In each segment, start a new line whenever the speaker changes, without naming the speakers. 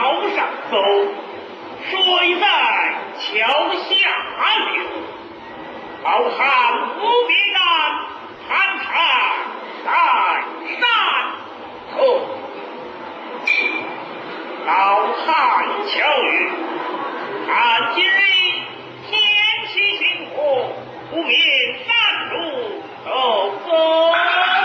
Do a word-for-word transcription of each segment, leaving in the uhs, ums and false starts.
桥上走，水在桥下流。老汉不必干，寒蝉在山头。老汉巧语，看今日天气晴和，不免山路走走。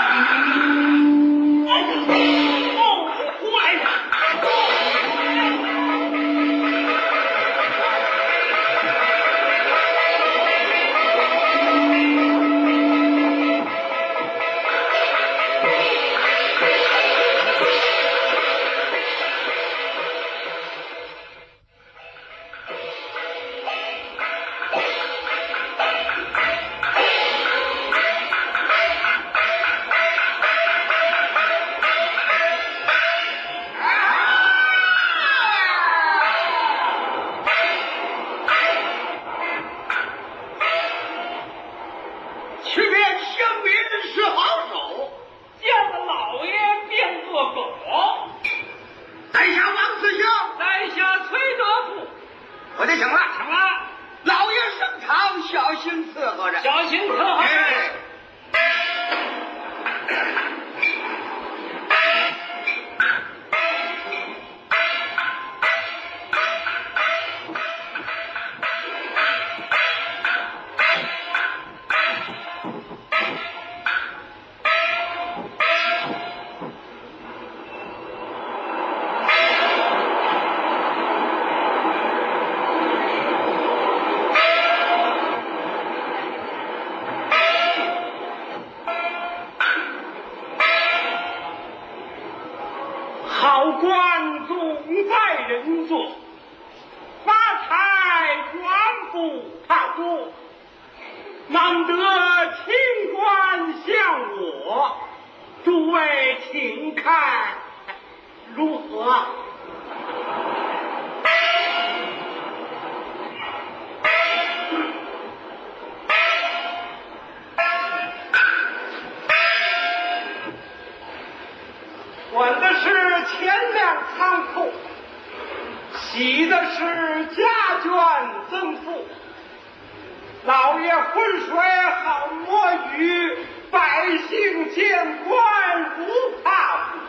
管的是钱粮仓库，洗的是家眷增富。老爷浑水好摸鱼，百姓见官如怕虎。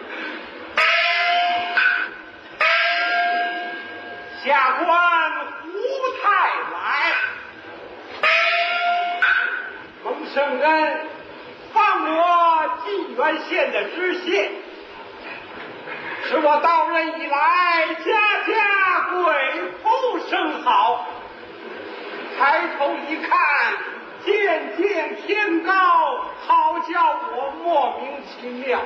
下官胡太来，蒙圣人放我济源县的知县。是我到任以来，家家贵妇甚好。抬头一看，渐渐天高，好叫我莫名其妙。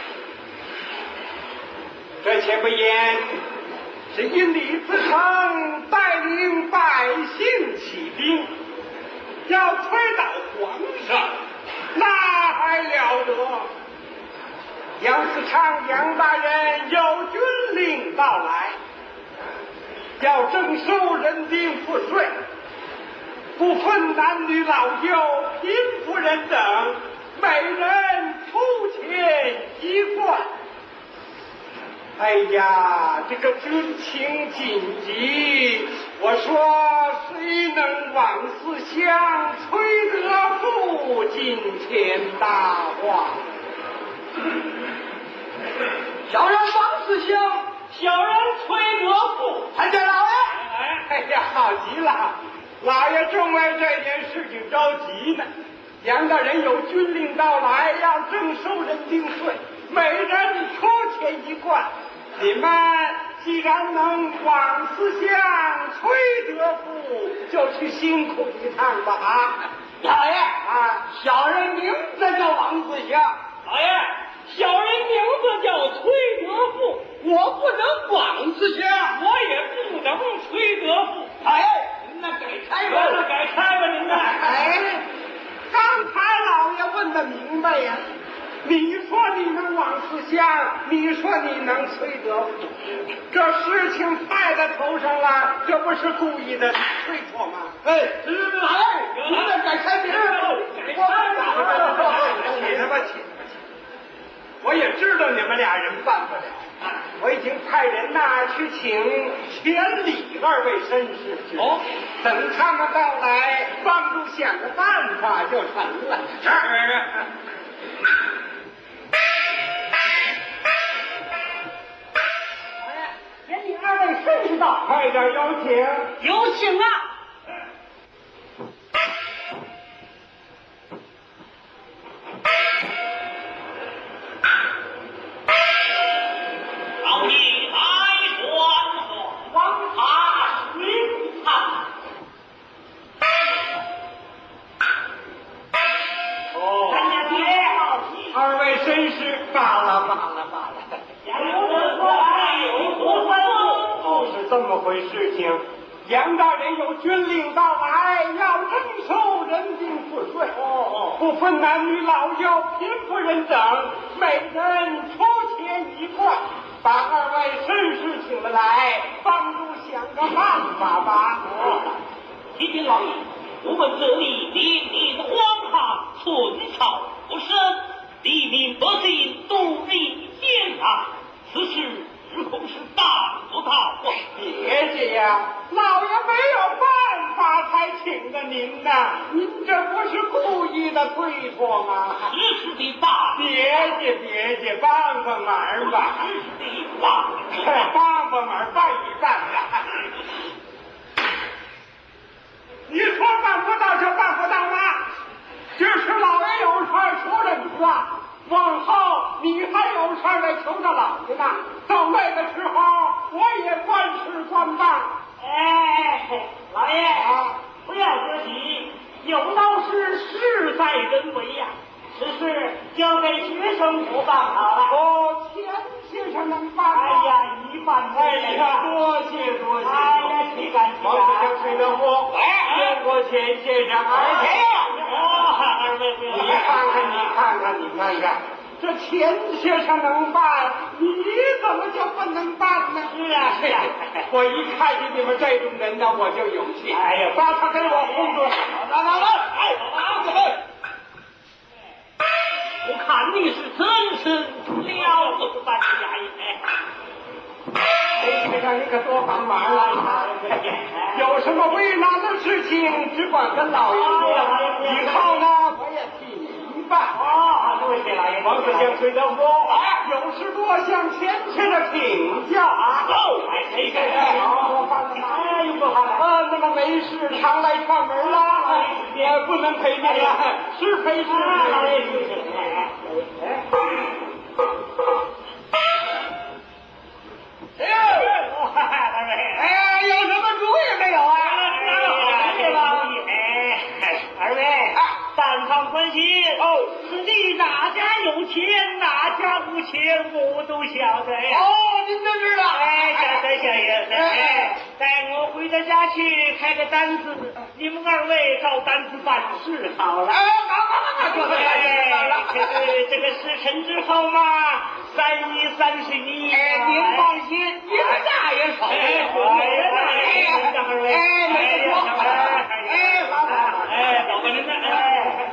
这且不言，是因李自成带领百姓起兵，要推倒皇上，那还了得！杨思昌杨大人有军令到来，要征收人丁赋税，不分男女老幼、贫富人等，每人出钱一贯。哎呀，这个军情紧急，我说谁能往思乡，崔德富金钱大话。小人王思乡，小人崔德富，参见老爷。哎，哎呀，好极了！老爷正为这件事情着急呢。杨大人有军令到来，要征收人丁税，每人出钱一贯。你们既然能往思乡，崔德富就去辛苦一趟吧啊！老爷啊，小人名字叫王思乡。老爷。小人名字叫崔德富，我不能枉思乡，我也不能崔德富。哎，您那给开吧，那给开吧，您那。哎，刚才老爷问的明白呀，你说你能枉思乡，你说你能崔德富，这事情派在头上了，这不是故意的推错吗？哎，老爷，您那给开名儿，我起来吧，起。我也知道你们俩人办不了，我已经情派人呐去请千里二位绅士去。哦，等他们到来，帮助想个办法就成了。是是是。
千里二位绅士到，
快点有请，
有请啊！
老弟来传话，王法巡探。
哦，
三家爹，
二位绅士，罢了罢了罢了。
有何说来，有何吩咐？
哦，是这么回事情。杨大人有军令到来，要征收人民赋税。哦哦，不分男女老幼、贫富人等，每人出钱一贯，把二位绅士请了来，帮助想个办法吧。
哦，提醒老爷，我们这里连年荒旱，寸草不生，黎民百姓度日艰难，此事只恐是办不到啊！
别介呀，老爷没有办法才请的您呐，您这不是故意的推脱吗？
实时的办，
别介别介，帮帮忙吧！
实时的办，
帮帮忙，办一办吧。你说办不到就办不到吗？这是老爷有事求着你了，往后你还有事来求着老爷呢。到那个时候，我也官事官办。
哎，老爷啊，不要着急，有道是事在人为呀、啊，此事交给学生伙办好了。
哦，钱先生能办吗？
哎呀，一办
哎呀，多谢多谢。
哎呀，岂敢岂
王先生吹得过，
哎，
见过钱先生。
哎呀，哦，二位不要。
你看看，你看看，你看看。这钱先生能办，你怎么就不能办呢？
是啊，是啊，
我一看见你们这种人呢，我就有气。
哎呀，
把他给我轰住！来来来，哎，好，各位，
我看你是真是了不得办家业。
陈先生，你可多帮忙了。有什么为难的事情，只管跟老爷说。以后呢，我也替你办。
哦，多谢老爷。
王子先吹得说，哎，有事多向钱先生请教啊。
哦，哎，这个
好，我帮个忙。
哎，不好了。
啊，那么没事常来串门啦。也不能陪你了，是陪是陪。
老爷谢谢。
哎。
哎呦，二位，
哎，有什么主意没有啊？
对吧？哎，二位，但放宽心哦，此地哪家有钱，哪家无钱，我都晓得呀。
哦，您都知道。
哎，晓得晓得。哎，待我回到家去开个单子，你们二位照单子办事好了。
哎，好好好，就是
这个这个事成之后嘛，三一三十一。
哎，您放心，您大爷手。
哎，我大爷，二位。
哎，没得说。哎，好好好。
哎，老板您呢？哎，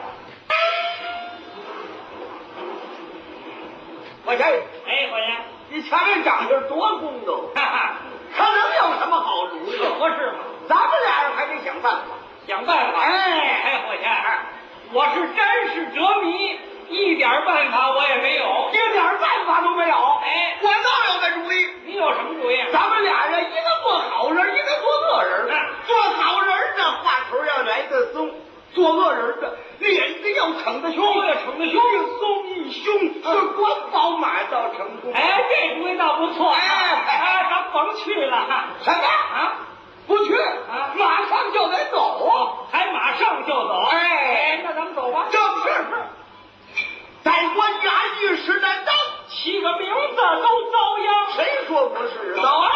我这，
哎，伙计，
你瞧这长相多公道，
哈哈，
他能有什么好主意？
合适吗？
咱们俩人还得想办法，
想办法。
哎，
哎，伙计，我是真是折迷，一点办法我也没有，
一点办法都没有。
哎，
我倒有个主意。
你有什么主意？
咱们俩人，一个做好人，一个做恶人。做好人的话头要来得松，做恶人的脸子要逞得凶，
要逞得凶，
一松一凶，这官宝马到成功。
哎，这主意倒不错。
哎
哎，咱甭去了哈。
什么
啊？
不去
啊？
马上就得走啊！
还马上就走？
哎，
那咱们走吧。
正是是。在官衙一时难当，
起个名字都遭殃。
谁说不是？
走啊！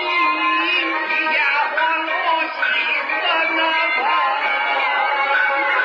两边说，一家欢乐喜的那个。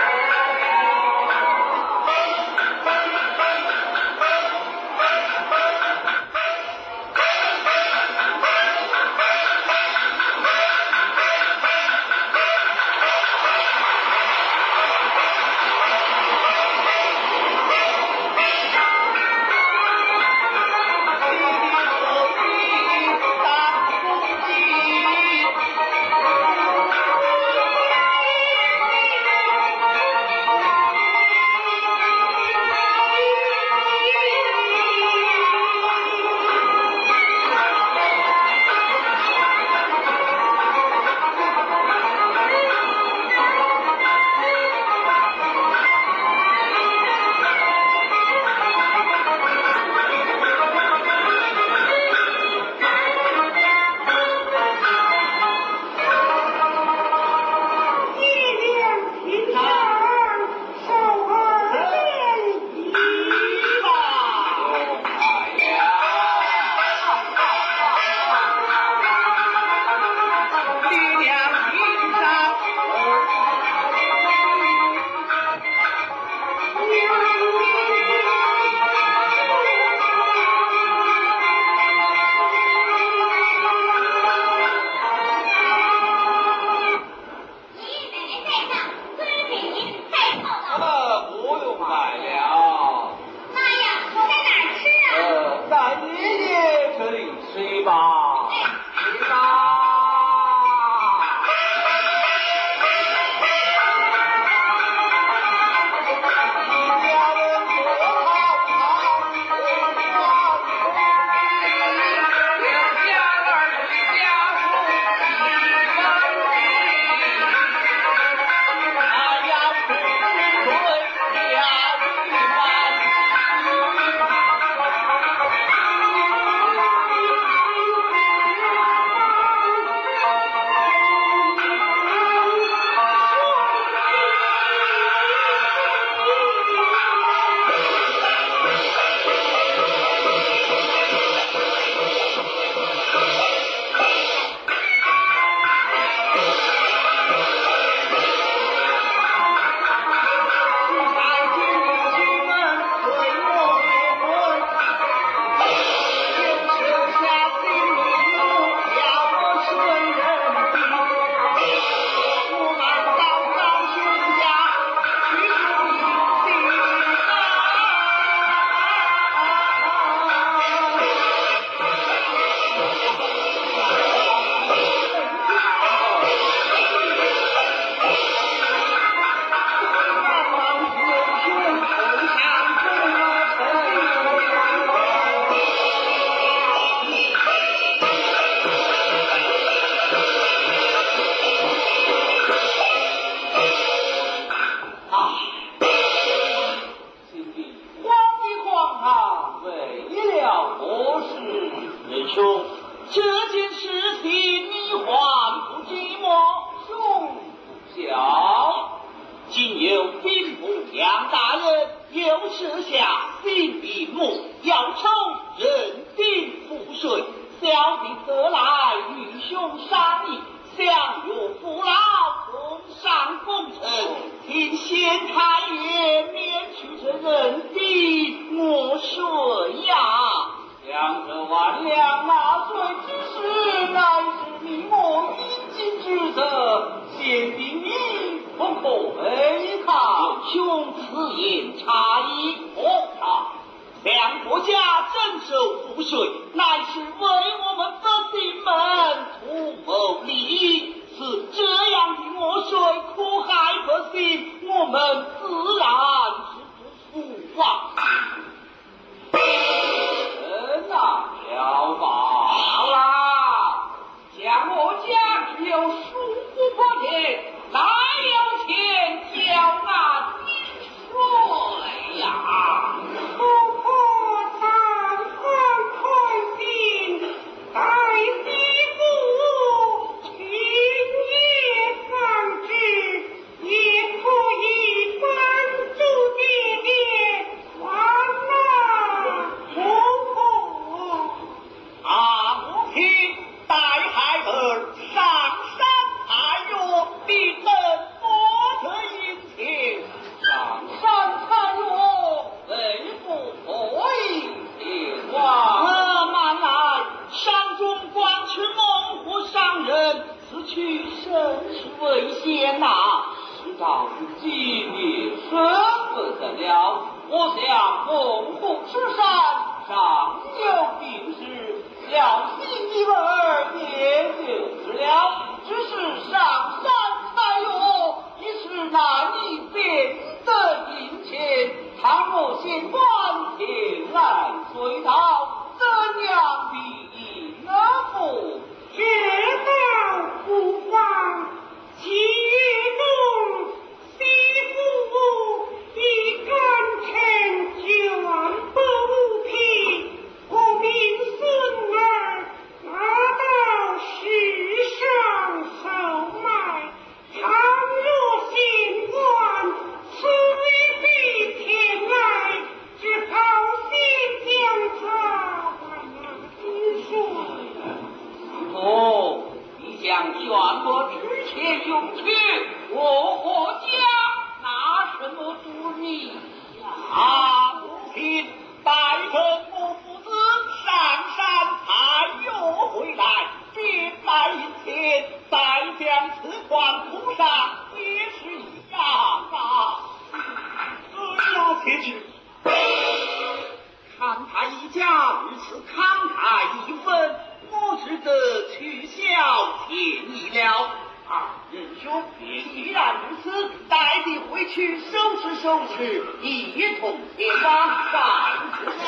去吧。去吧。
看他一家如此慷慨一分，我去收拾收拾，一同前往上次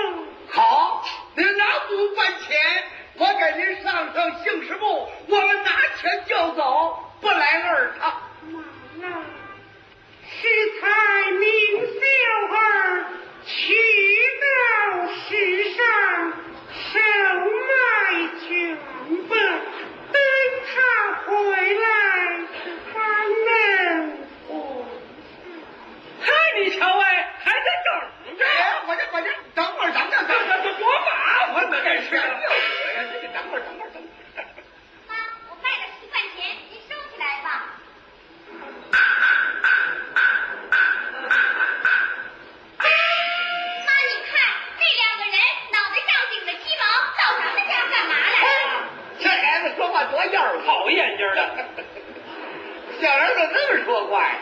我给您上上刑事部，我们拿
你瞧哎，还在等着。
哎，我这我这等会儿等等等等，这多麻烦呢，这是。哎呀，这等会儿等会儿等会儿。
妈，我卖了十块钱，您收起来吧。妈，你看这两个人脑袋上顶着鸡毛，到咱们家干嘛来？
这孩子说话多样儿，
好眼睛的。
小人怎么那么说话呀？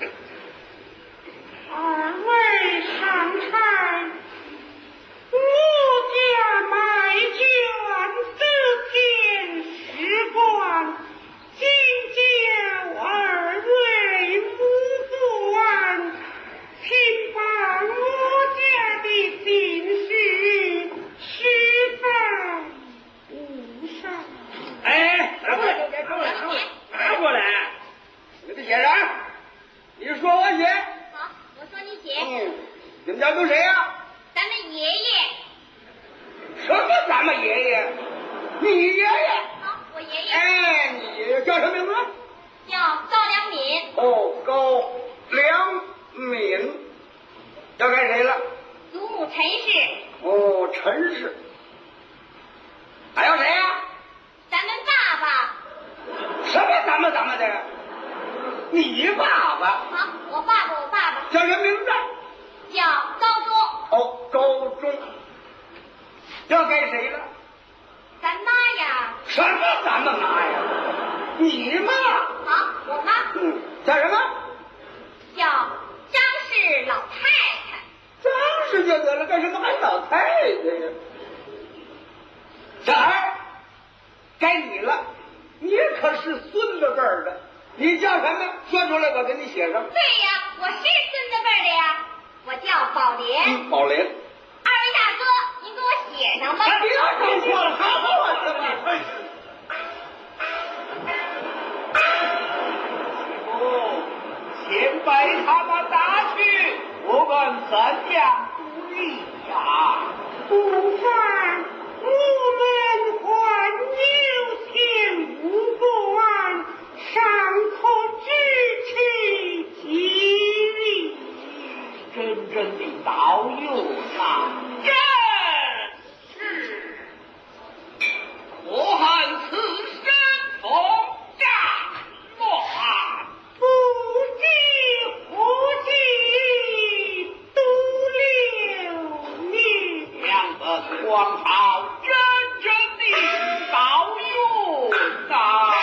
二位上菜，我家卖卷得见十贯，今叫二位母官，请把我家的姓氏十分无上。
哎，拿过来，拿过来，拿过来，拿过来。
你这写啥？你说我写？
好，我说你写。
嗯，你们家都谁呀？
咱们爷爷。
什么咱们爷爷？你爷爷？
好，我爷爷。
哎，你爷爷叫什么名字？
叫高良敏。
哦，高良敏。要该谁了？
祖母陈氏。
哦，陈氏。还有谁呀？
咱们爸爸。
什么咱们咱们的？你爸爸？
好，我爸爸，我爸爸
叫什么名字？
叫高中。
哦，高中。要该谁了？
咱妈呀。
什么咱们妈呀？你妈？
好，我妈
嗯，叫什么？
叫张氏老太太。
张氏就得了，干什么还老太太呀？小孩，该你了，你可是孙子辈儿的，你叫什么？说出来，我给你写上。
对呀，我是孙子辈儿的呀，我叫宝莲。
嗯，宝莲。
二位大哥，您给我写上吧。
别说错了，还给我这么。哦，先摆他们打去，我们怎样处理呀？
不犯我们还有钱无关，尚可支取吉利。
真正的导游啊！
正是。
我汉此身从战乱，
不知何计独留你。
两个皇朝真正的导游啊！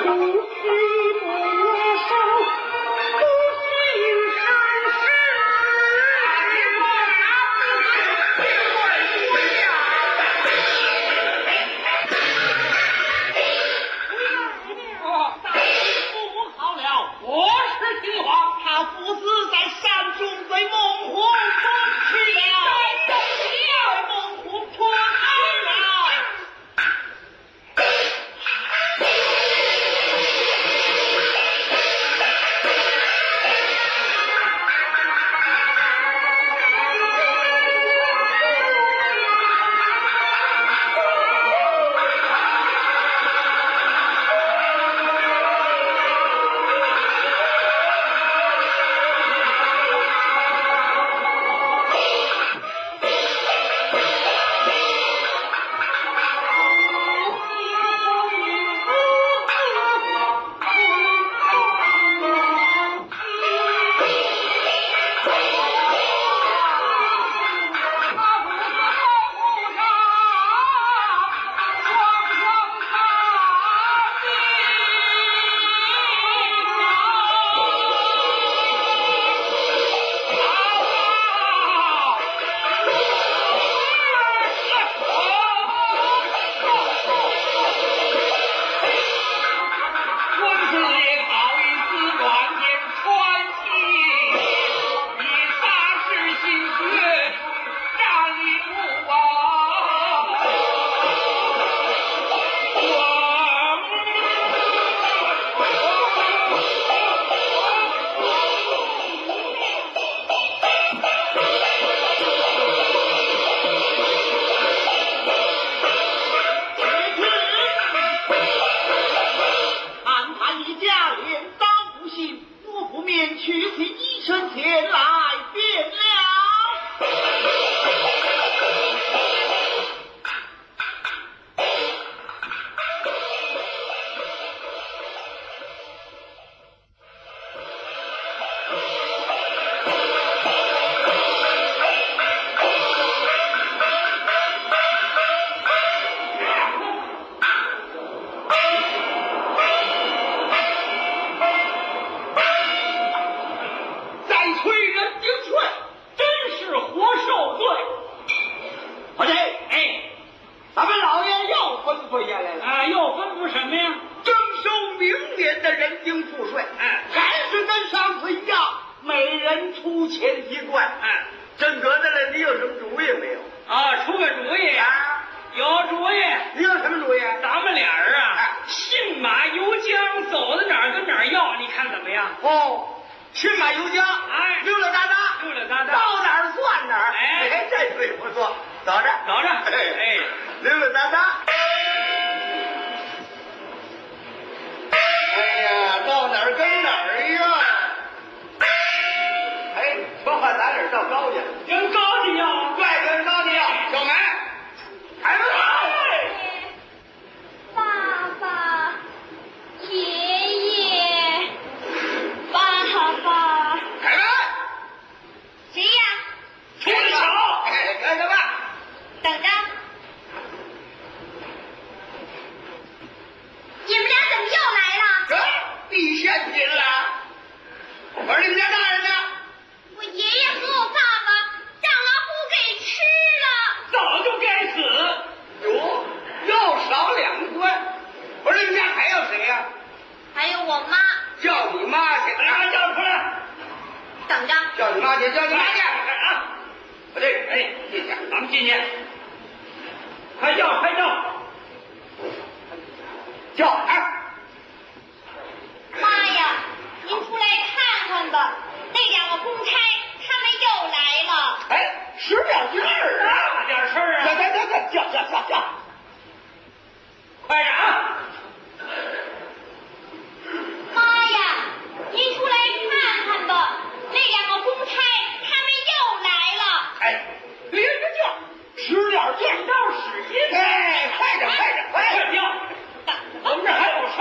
我们这还有事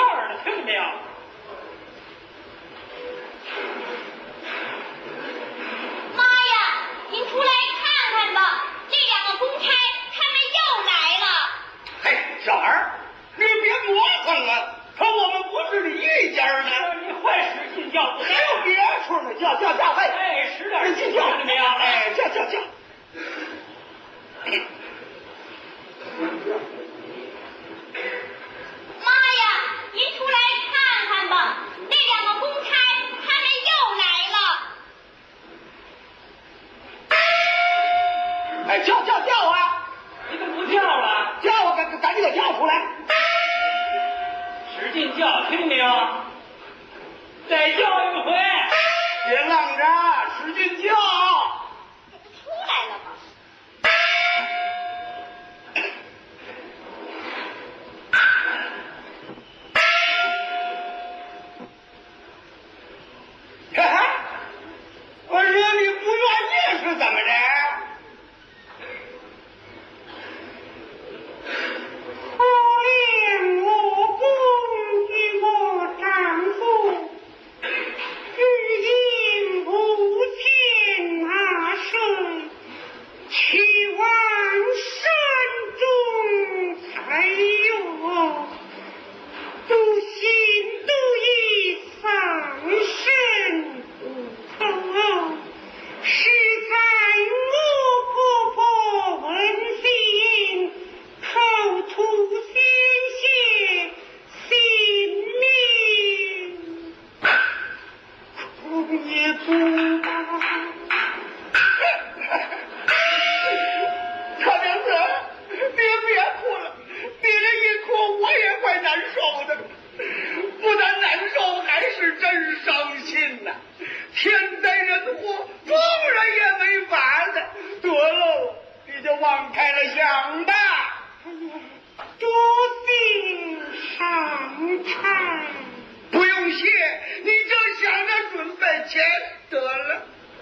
使劲叫。
这不出来了吗？
我说你不愿意是怎么着？
可怜我公与我丈夫，只因无钱纳税，去往山中采药，独心独意丧身无头。是在我婆婆问心，口吐鲜血，性命恐也不保。
小娘子，你别哭了，你这一哭我也怪难受的，不但难受，还是真伤心呐、啊！天灾人祸，众人也没法子，得喽，你就往开了想吧。
多谢上差。
不用谢，你就想着准备钱得了。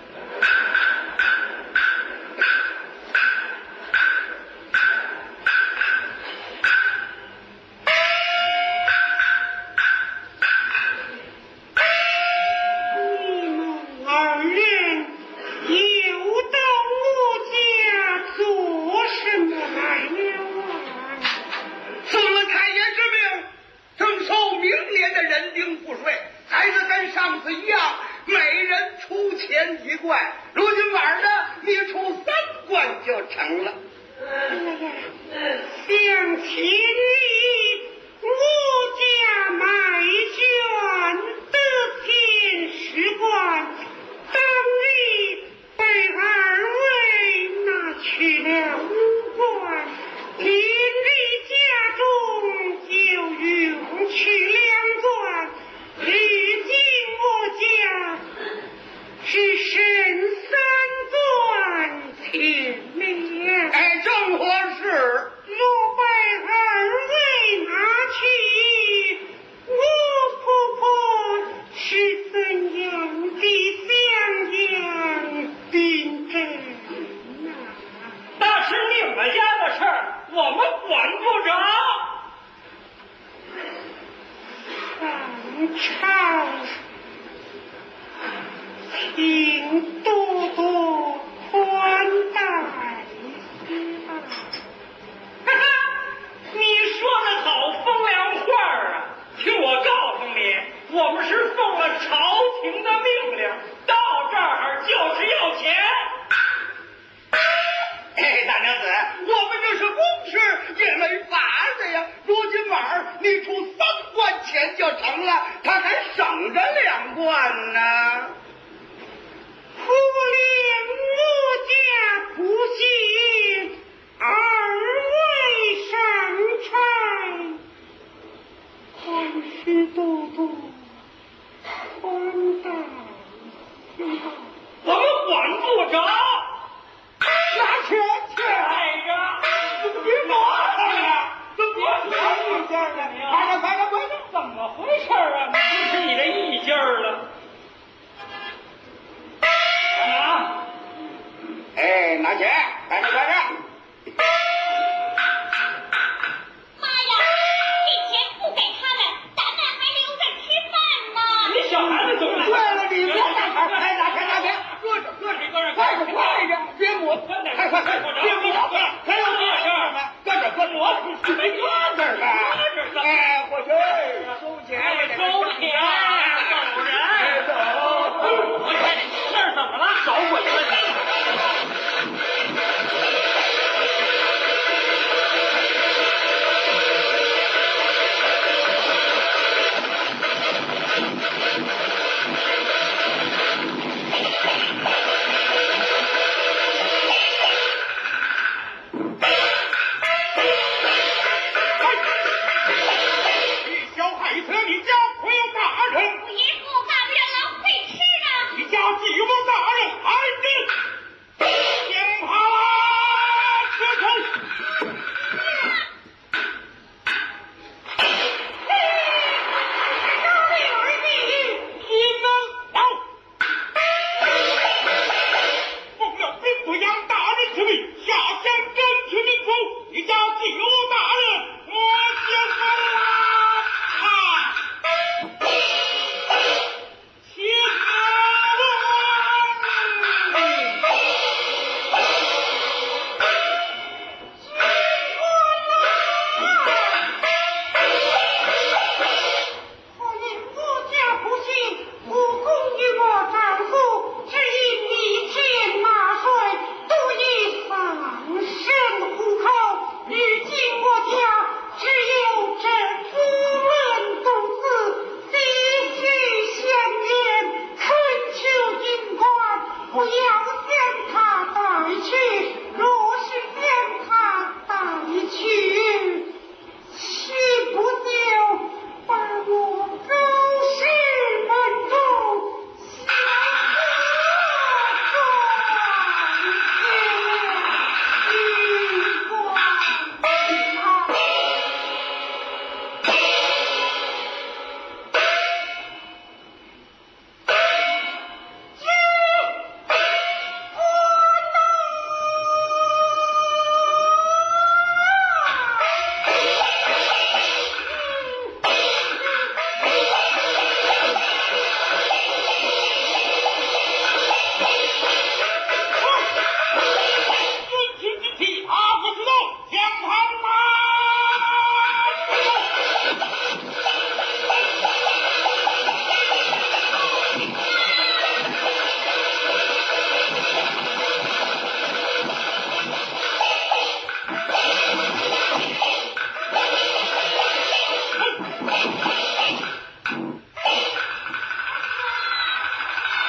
上次一样，每人出钱一贯。如今晚呢，你出三贯就成了。
哎呀，向前里我家买卷得天十贯，当日被二位拿去了五贯，连累家中就用去两贯。如今我家只剩三贯钱了。
哎，正合适。
若被二位拿去，我婆婆是怎样的襄阳兵阵呐？
那是你们家的事儿，我们管不着。
上朝，请多多宽待吧。
哈哈，你说的好风凉话啊！听我告诉你，我们是奉了朝廷的命令，到这儿就是要钱。
哎，大娘子，我们这是公事，也没法子呀。如今晚儿你出三贯钱就成了，他还省着两贯呢。
可怜我家不幸，二位上差，还是多多宽待吧。
我们管不着。
拿钱去！
哎呀，
别磨蹭了，都别说意见了。快点，快点，快点！
怎么回事啊？不是你的意劲儿了。啊！
哎，拿钱，快点，快点！
妈呀，这钱不给他们，咱们还留着吃饭呢。
你小孩子怎么？
对了，你别打开，哎，拿钱，拿钱，搁着，搁着，搁着，快点，快点，别磨，快快快，别磨，还有这事儿吗？搁着，搁着，我搁这儿吧。哎，伙计，收钱，
收钱，走人，
走。
这儿怎么了？少滚了！
你小孩子，你家可有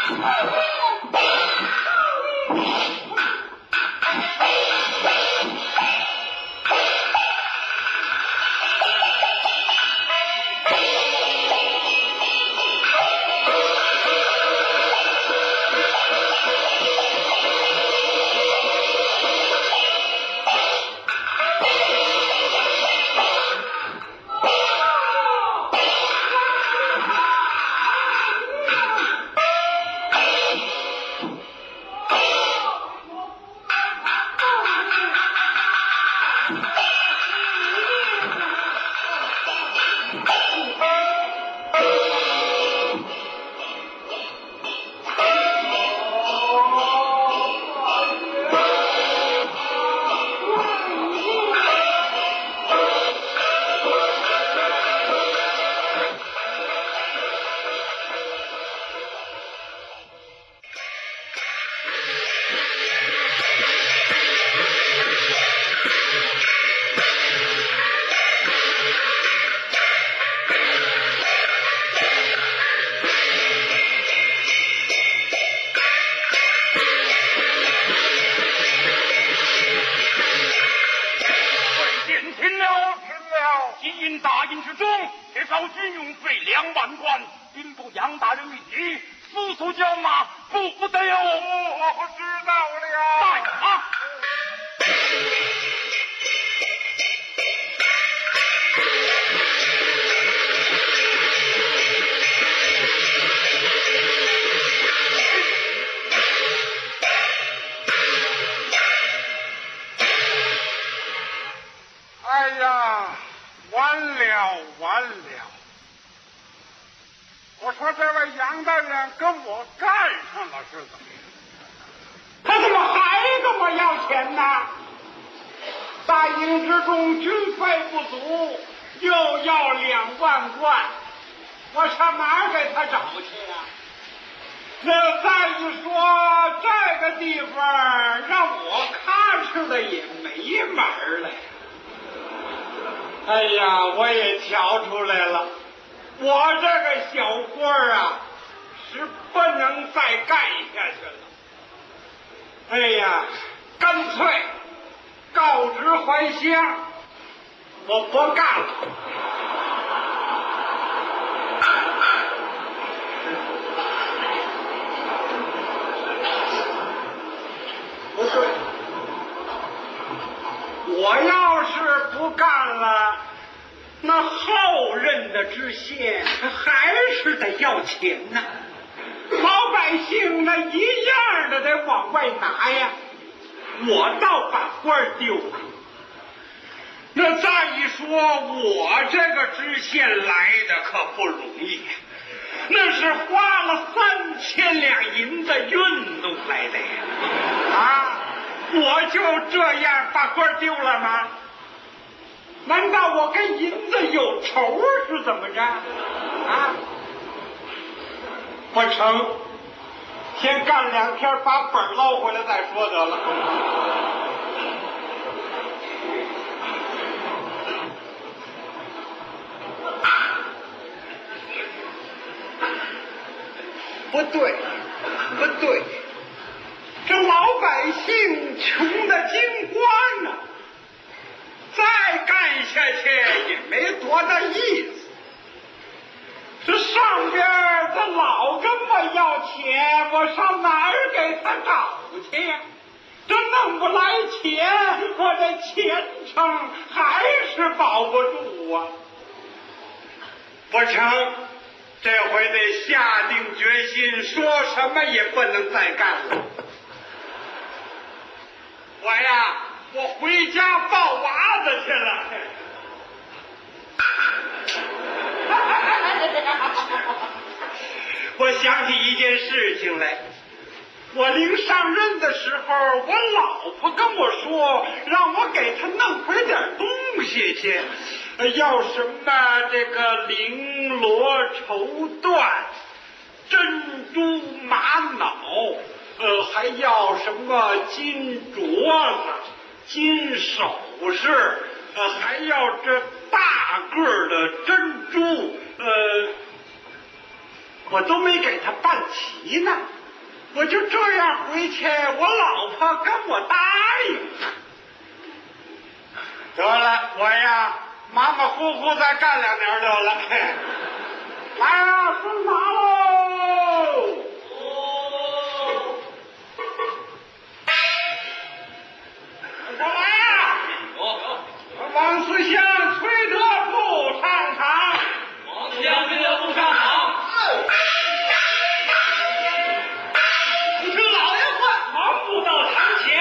不对，不对，这老百姓穷的精光啊，再干下去也没多大意思。这上边他老跟我要钱，我上哪儿给他找去呀？这弄不来钱，我这前程还是保不住啊！不成，这回得下定决心，说什么也不能再干了。我呀，我回家抱娃子去了。我想起一件事情来，我临上任的时候，我老婆跟我说，让我给她弄回点东西去，要什么这个绫罗绸缎、珍珠玛瑙，呃，还要什么金镯子、金首饰，呃，还要这大个的珍珠，呃，我都没给他办齐呢。 我就这样回去，我老婆跟我答应。得了，我呀马马虎虎再干两年得了。来呀，送茶喽！上来呀！王思祥、崔德富上场。
王思祥、崔德富上场。
不听老爷话，
忙步到堂前。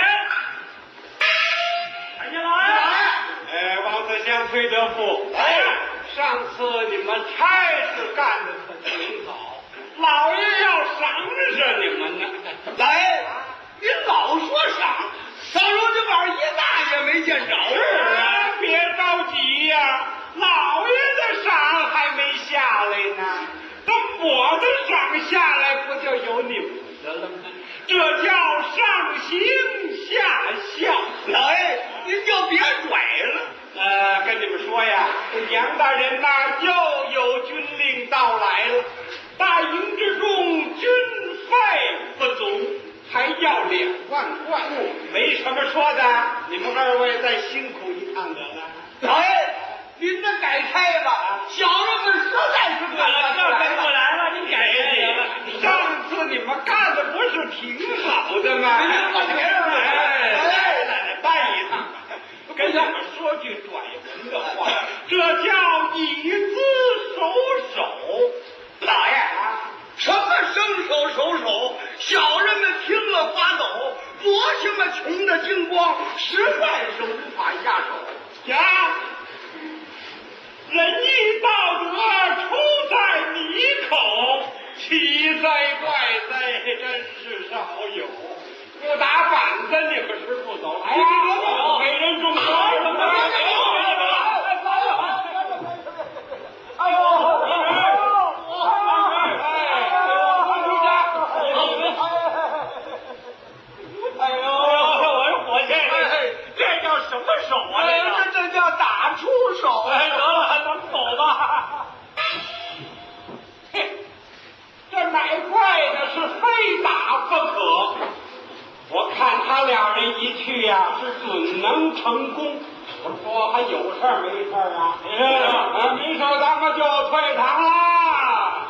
抬起来。
哎，王思祥、崔德富，哎，上次你们差事干的可挺好，老爷要赏识你们呢。
老爷，您老说赏，到如今晚上一大也没见着。
是啊，别着急呀、啊，老爷的赏还没下来呢。等我的赏下来，不就有你们的了吗？这叫上行下效。
老爷，您就别拽了。
呃，跟你们说呀，这杨大人呐，又有军令到来了。大营之中，军费不足，还要两万贯。没什么说的，你们二位再辛苦一趟得了。
老爷，您这改开吧，小人们实在是干不
这跟过来了，您改
了。上次你们干的不是挺好的吗？哎，来来来，办一趟。跟你们说句拽文的话，这叫以资守手。
老爷啊，什么伸手守手？小人们听了发抖，国兄们穷的精光，实在是无法下手。
呀，仁义道德出在你口，奇哉怪哉，真是少有。不打板子，你们是不走。哎呀，给人种花什么？
哎呦！
哎呦，我是火箭人，这叫什么手啊？
这这叫打出手。
哎，得了，咱们走吧。嘿，这乃怪的是非打不可。我看他俩人一去呀、啊，是准能成功。我说还有事儿没事儿啊？没事啊，没事，咱们就退堂啦。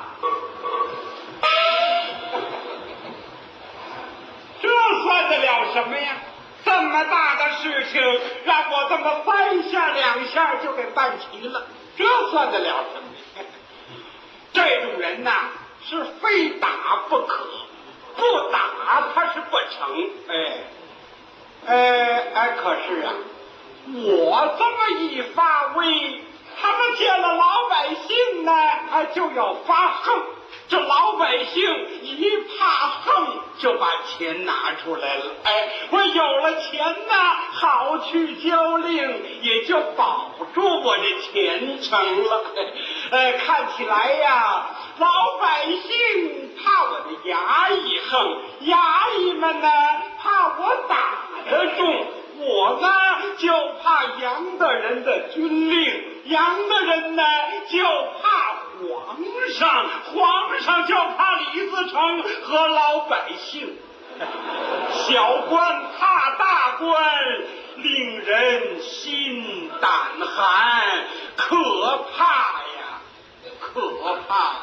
这算得了什么呀？这么大的事情，让我这么三下两下就给办齐了，这算得了什么呀？这种人呐，是非打不可，不打他是不成。哎，哎哎，可是啊，我这么一发威，他们见了老百姓呢，哎，就要发横。这老百姓一怕横，就把钱拿出来了。哎，我有了钱呢，好去交令，也就保住我的前程了。呃，看起来呀，老百姓怕我的衙役横，衙役们呢怕我打得中。我呢就怕杨大人的军令，杨大人呢就怕皇上，皇上就怕李自成和老百姓。小官怕大官，令人心胆寒，可怕呀，可怕。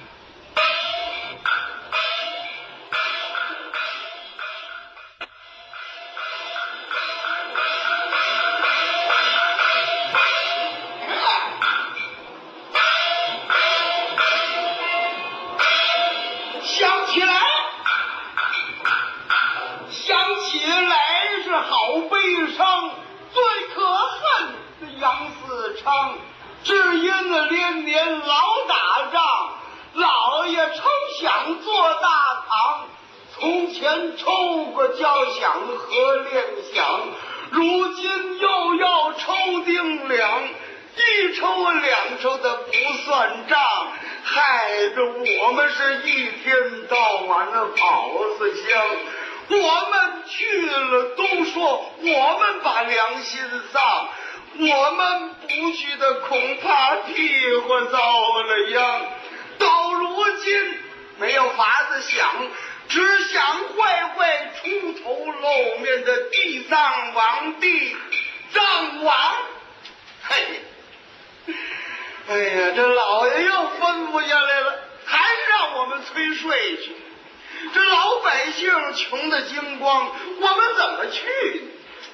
想起来，想起来是好悲伤，最可恨的杨嗣昌，只因那连年老打仗，老爷曾想做大堂，从前抽过交响和联响，如今又要抽丁两，一抽两抽的不算账，害得我们是一天到晚的跑思乡。我们去了都说我们把良心丧，我们不去的恐怕屁股遭了殃。到如今没有法子想， 只想坏坏出头露面的地藏王地藏王。嘿，哎呀，这老爷又吩咐下来了，还是让我们催税去。这老百姓穷得精光，我们怎么去呢？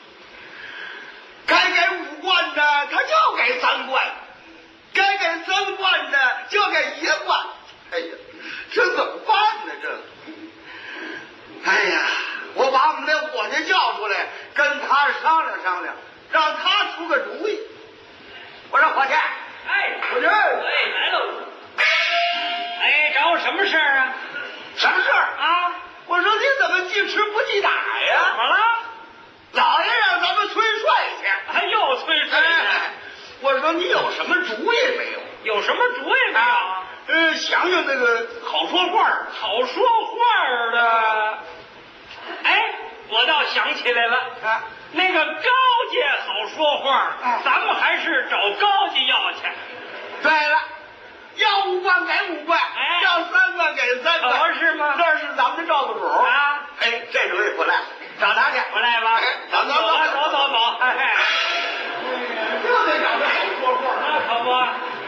该给五贯的他就给三贯，该给三贯的就给一贯。哎呀，这怎么办呢？这，哎呀，我把我们那伙计叫出来，跟他商量商量，让他出个主意。我说伙计，
哎，
伙计，
哎，来喽。哎，找我什么事儿啊？
什么事儿
啊？
我说你怎么记吃不记打呀？
怎么了？
老爷让咱们催税去，
还又催税去？
哎，我说你有什么主意没有？
有什么主意没有啊？
呃，想想那个好说话儿，
好说话的。哎，我倒想起来了，
啊，
那个高阶好说话，
哎
咱们还是找高阶要去。
对了，要五贯给五贯，
哎
要三贯给三贯，
合适吗
这是咱们的照顾主
啊。
哎，这主意不赖，找他去，
不赖吧？
哎走走走
啊，走走走，哎哎，
就得找这好说话儿。
那可不。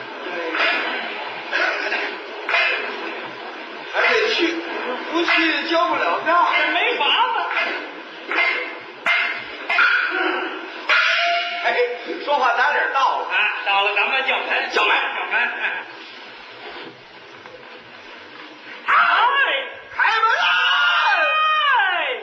还得去，不去交不了账。
这没法子。
哎，说话打脸到了，
啊，到了，咱们叫门，
叫门
叫门。哎，
开门啊！
哎，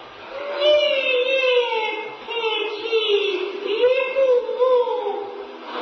一夜天气一步步，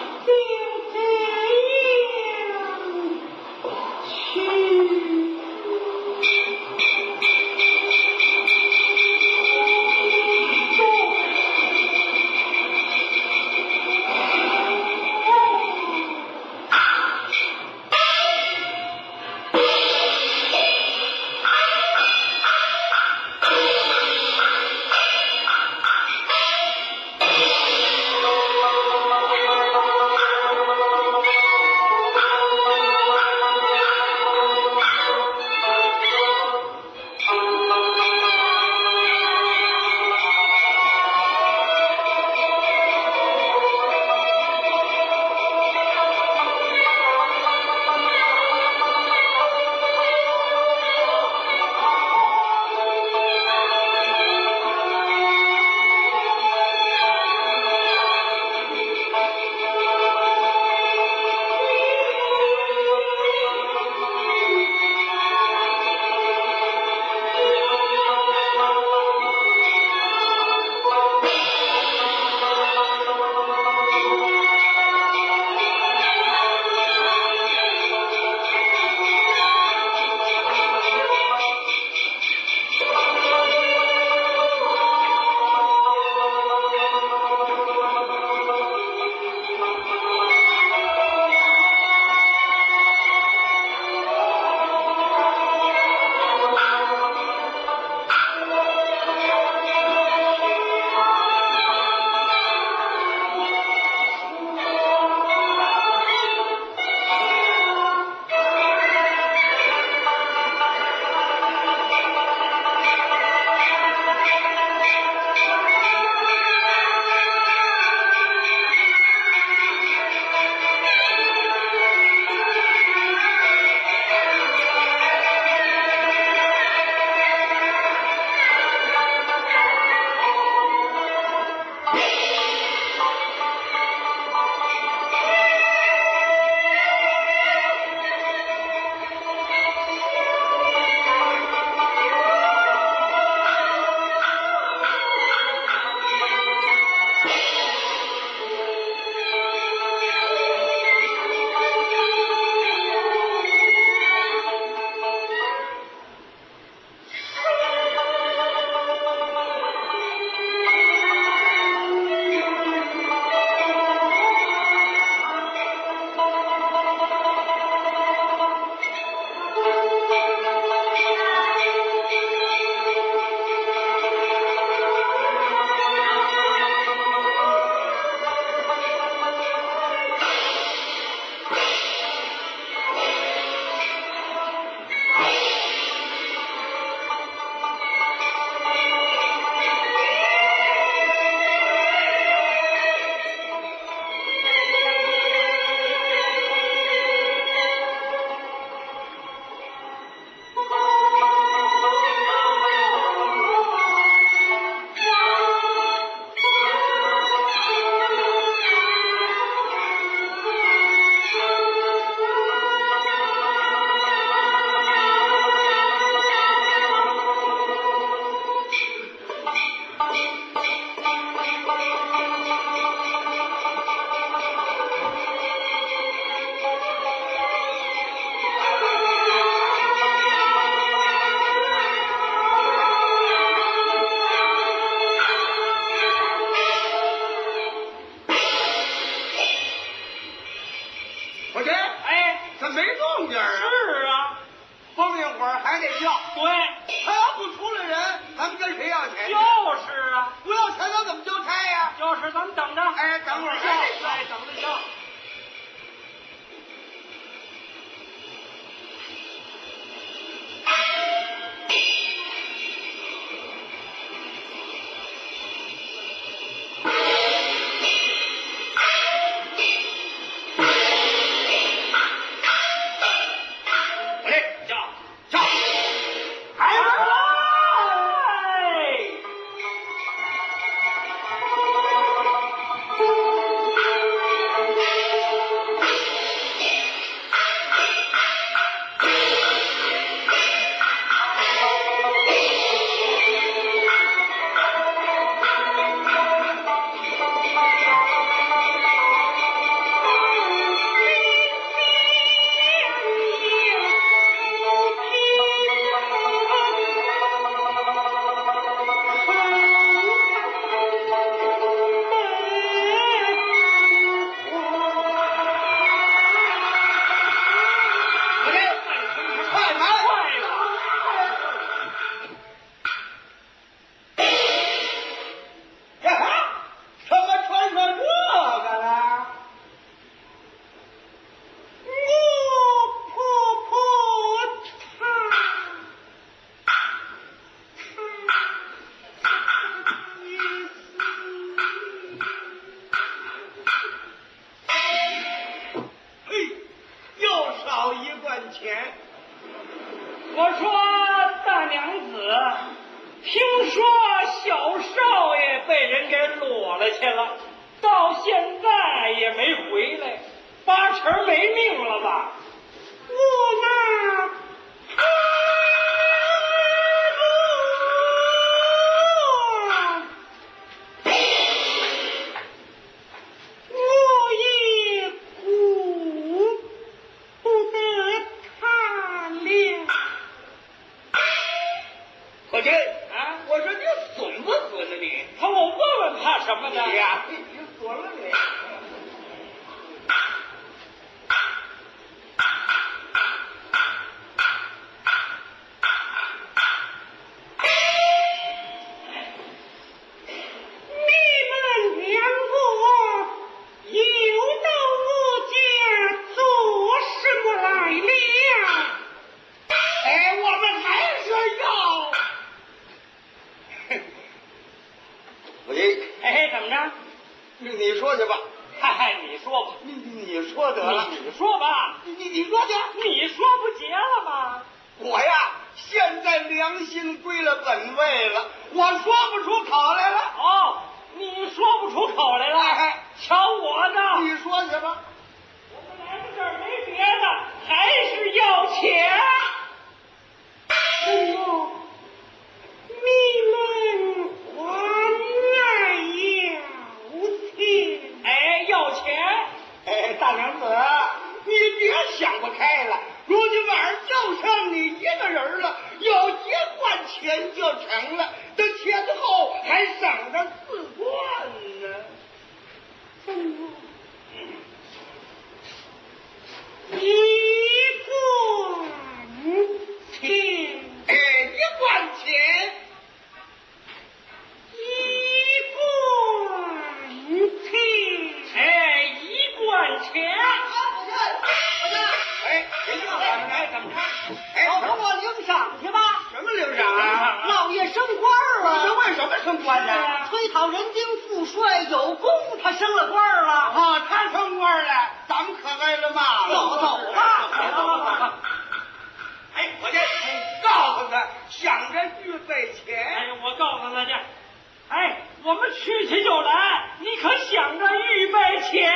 他没动静啊。
是啊，
封一会儿还得叫。
对，
他要不出来人，咱们跟谁要钱？
就是啊，
不要钱，咱怎么交差呀？
就是咱们等着，
哎，等会儿
笑，哎，等着笑。我说大娘子，听说小少爷被人给裸了去了，到现在也没回来，八成没命了吧？
我那开路，我也顾不得他了。
伙计
啊，
我说你损不损呢你？
他我问问怕什么呢？
你呀，你损了你。你说去吧，
嗨嗨，你说吧，
你你说得了，
你说吧，
你你你说去，
你说不结了吗？
我呀，现在良心归了本位了，我说不出口来了。
哦，你说不出口来了，
哎，
瞧我的，
你说去吧。
我们来到这儿没别的，还是要钱。
哎呦，你们还来要钱？
哎，要钱！
哎，大娘子，你别想不开了，如今晚上就剩你一个人了，有一贯钱就成了，这前后还省着四贯呢。
哎呦，一贯钱。
哎，一贯钱，
一贯钱。
哎，一贯钱。
哎，谁叫咱们来？怎么着？哎，
老头，我领赏去吧。
什么领赏啊？
老爷升官了。
这为什么升官呢？
催讨人丁赋税有功，他升了官了。
啊，他升官了，咱们可挨了骂了。
走走吧。
走走走。
哎，我这告诉他，想着预备钱。
哎，我告诉大家，哎，我们去去就来，你可想着预备钱。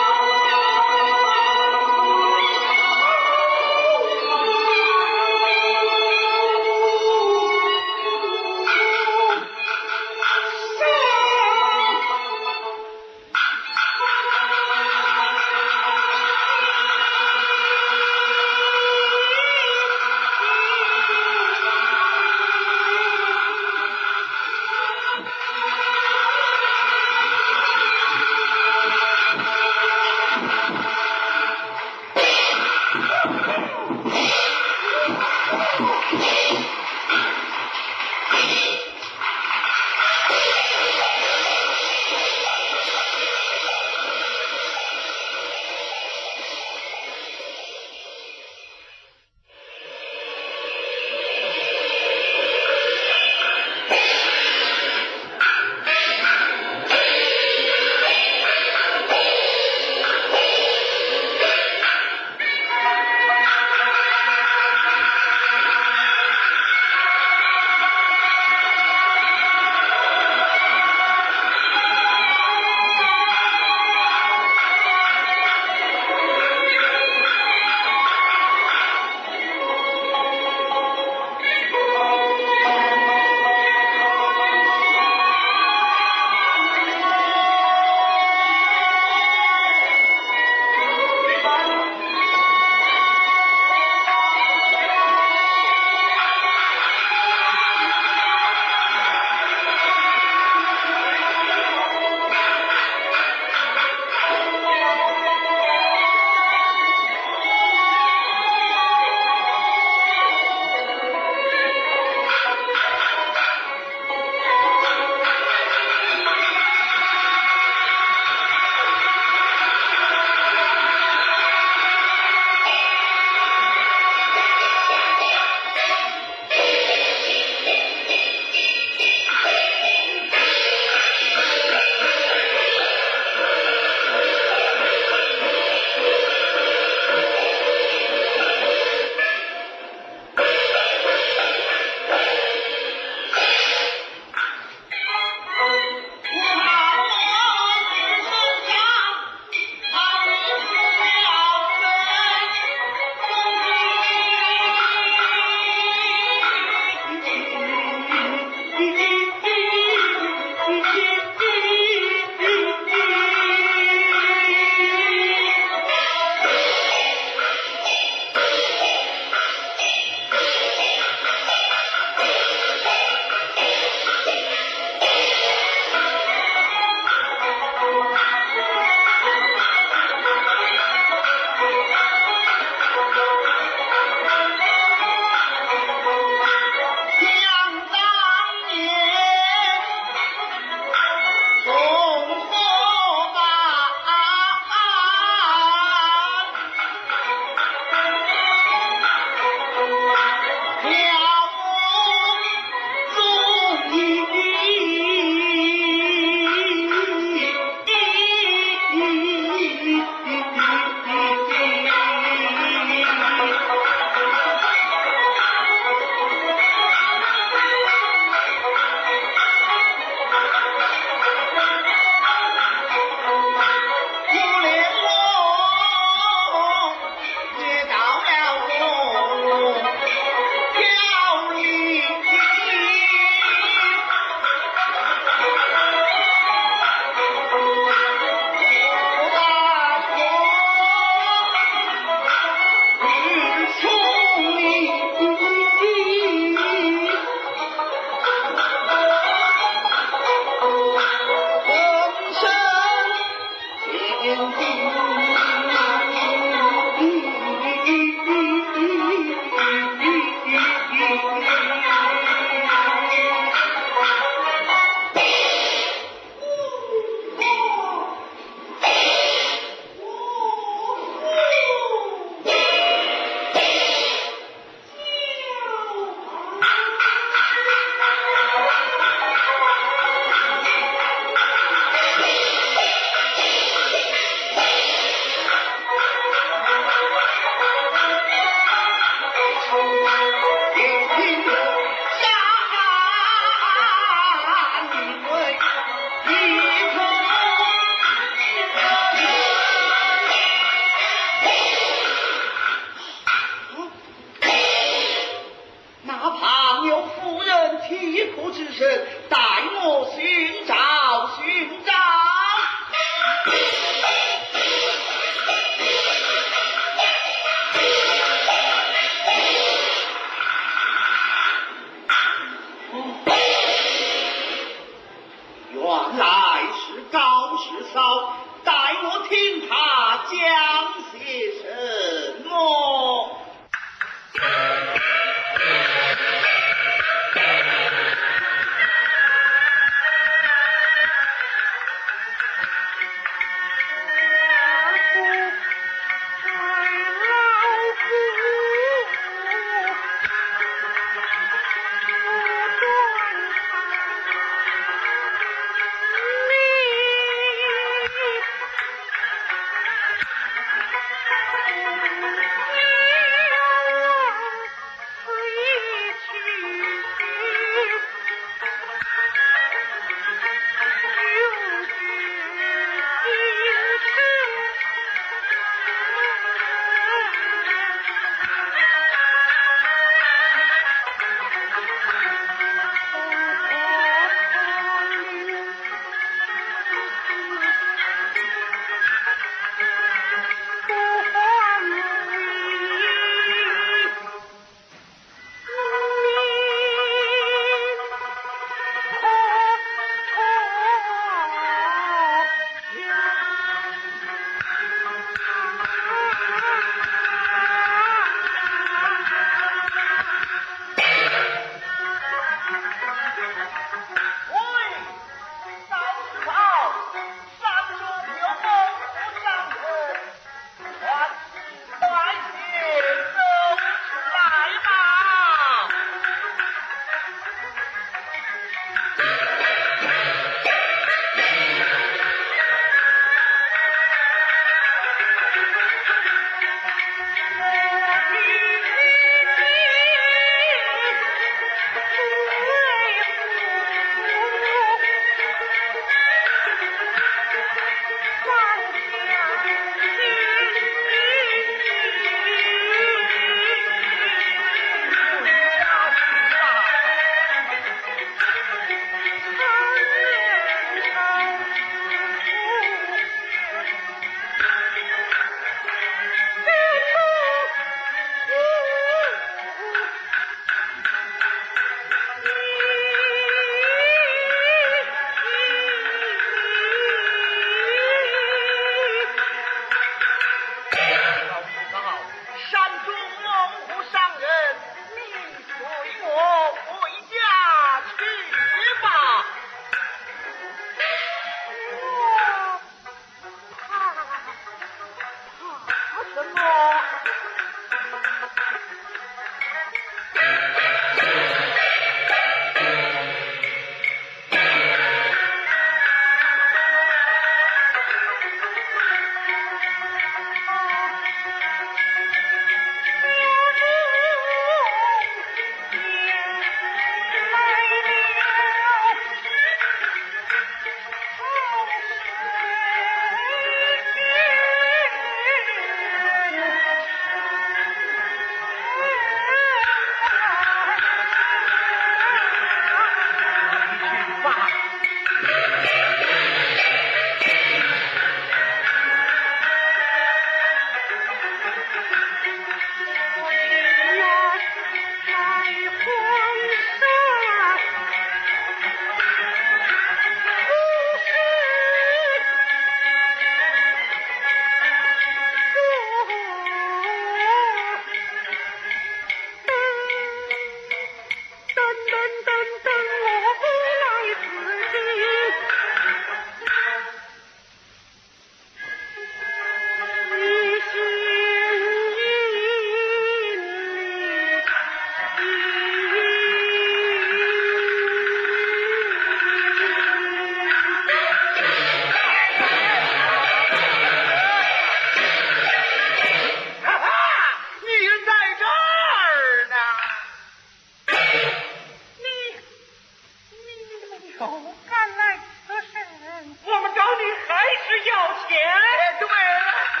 赶来此事，我们找你还是要钱。对了。